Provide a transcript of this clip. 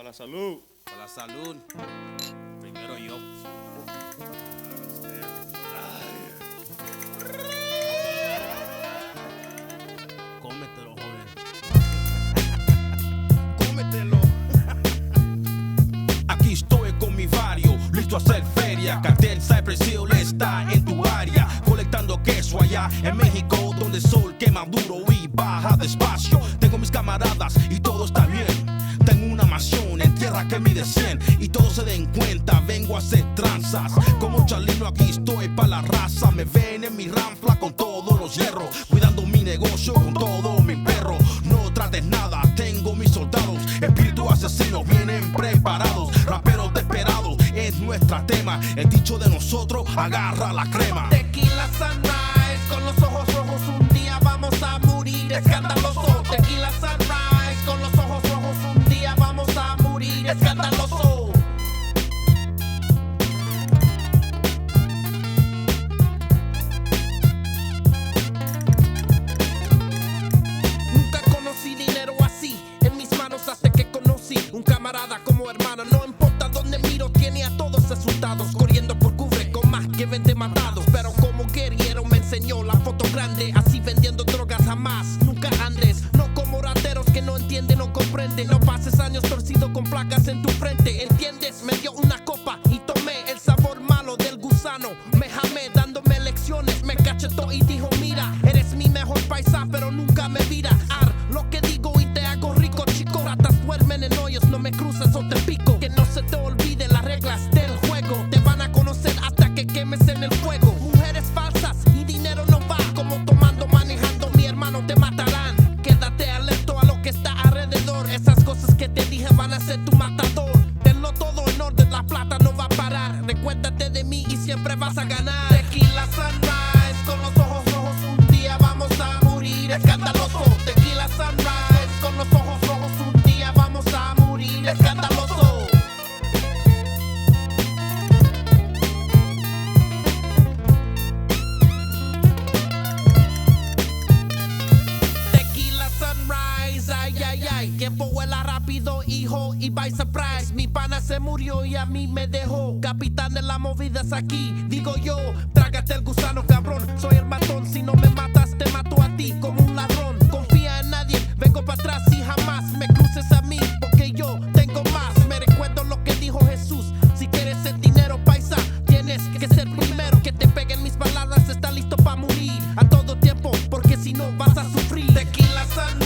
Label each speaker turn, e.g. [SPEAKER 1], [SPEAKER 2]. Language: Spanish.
[SPEAKER 1] Para la salud.
[SPEAKER 2] Para la salud. Primero yo. Cómetelo, joven. Cómetelo. Aquí estoy con mi vario, listo a hacer feria. Cartel Cypress Hill está en tu área, colectando queso allá en México, donde el sol quema duro y baja despacio. Tengo mis camaradas y todo está bien. Tengo una mansión en tierra que mide 100 y todos se den cuenta, vengo a hacer tranzas. Como Chalino aquí estoy pa' la raza. Me ven en mi ranfla con todos los hierros, cuidando mi negocio con todo mi perro. No trates nada, tengo mis soldados, espíritus asesinos vienen preparados. Raperos desesperados es nuestra tema, el dicho de nosotros agarra la crema.
[SPEAKER 3] Tequila Sunrise, con los ojos rojos un día vamos a morir escandaloso. Tequila Sunrise, con los ojos rojos un día vamos a morir escandaloso. Nunca conocí dinero así en mis manos hasta que conocí un camarada como hermano. No importa dónde miro, tiene a todos asustados, corriendo por cubre con más que 20 matados. Pero como guerrillero me enseñó la foto grande, así vendiendo drogas jamás, nunca andes. No como rateros que no entienden o comprenden. No pases años torcido con placas en tu frente, ¿entiendes? Me dio una copa y tomé el sabor malo del gusano. Me jamé dándome lecciones, me cachetó y dijo: mira, eres mi mejor paisa, pero nunca me viras. Lo que digo y te hago rico, chico. Ratas duermen en hoyos, no me cruces o te pico. Que no se te olviden las reglas del juego, te van a conocer hasta que quemes en el fuego. Mujeres falsas y dinero no va, como tomando, manejando, mi hermano te matarán. Quédate alerto a lo que está alrededor, esas cosas que te dije van a ser tu matador. Tenlo todo en orden, la plata no va a parar. Recuérdate de mí y siempre vas a ganar. Tequila Sunrise, con los ojos rojos un día vamos a morir escandaloso. Tequila Sunrise, con los ojos rojos un día vamos a morir escandaloso. Tequila Sunrise, ay, ay, ay. Tiempo vuela rápido, hijo, y by surprise. Mi pana se murió y a mí me dejó. Capitán de las movidas aquí, digo yo. Trágate el gusano, cabrón. Soy el matón, si no me matas, te mato a ti como un ladrón. Confía en nadie, vengo para atrás y jamás me cruces a mí, porque yo tengo más. Me recuerdo lo que dijo Jesús: si quieres el dinero, paisa, tienes que ser primero. Que te peguen mis palabras, está listo para morir a todo tiempo, porque si no vas a sufrir. Tequila Sunrise.